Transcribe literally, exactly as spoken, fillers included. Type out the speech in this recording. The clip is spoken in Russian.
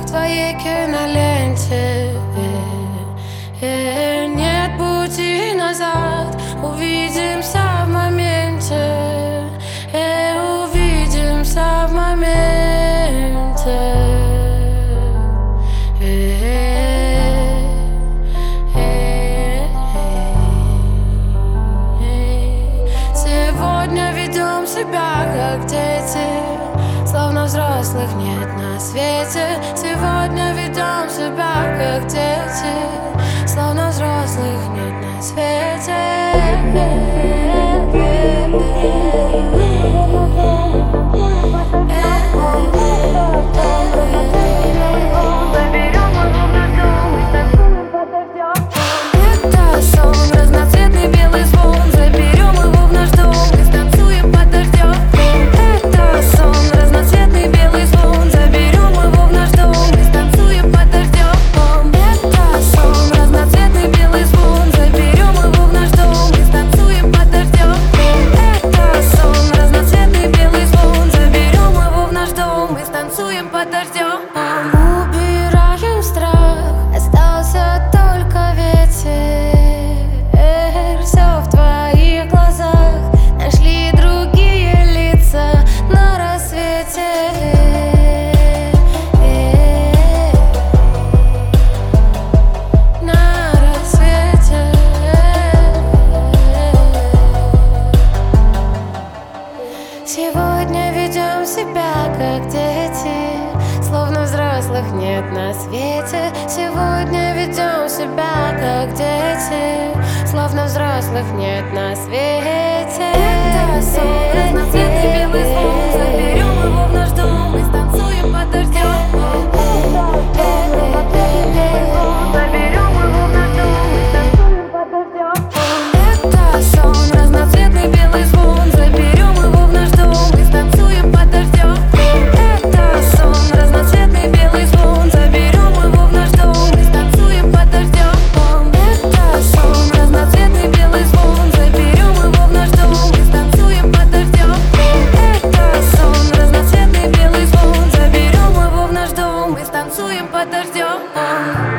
в твоей киноленте. Нет пути назад, увидимся в моменте. Увидимся в моменте. Сегодня ведем себя как дети, словно взрослых нет на свете. Сегодня ведем себя как дети, словно взрослых нет на свете. Это сон, разноцветный белый звон. Заберем его в наш дом и станцуем под дождем. Это сон, разноцветный белый звон. Заберем его в наш дом и станцуем под дождем. Это сон, разноцветный белый звон. Заберем его в наш дом и станцуем под дождем. Это сон, разноцветный белый звон. Заберем его в наш дом и станцуем под дождем. Убираем страх, остался только ветер. Все в твоих глазах, нашли другие лица на рассвете. На рассвете. Сегодня ведем себя как дети, словно взрослых нет на свете. Сегодня ведем себя как дети, словно взрослых нет на свете. Это сон, разноцветный белый звон. Заберем его в наш дом и станцуем под дождем. Заберем его в наш дом и станцуем под дождем. Это сон, разноцветный белый звон. Заберем его в наш дом и станцуем под дождем. Это сон, разноцветный белый звон. Заберем его в наш дом и станцуем под дождем. Это сон, разноцветный белый звон. Заберем его в наш дом и станцуем под дождем. Это сон, разноцветный белый звон. Заберем его в наш дом и станцуем под дождем.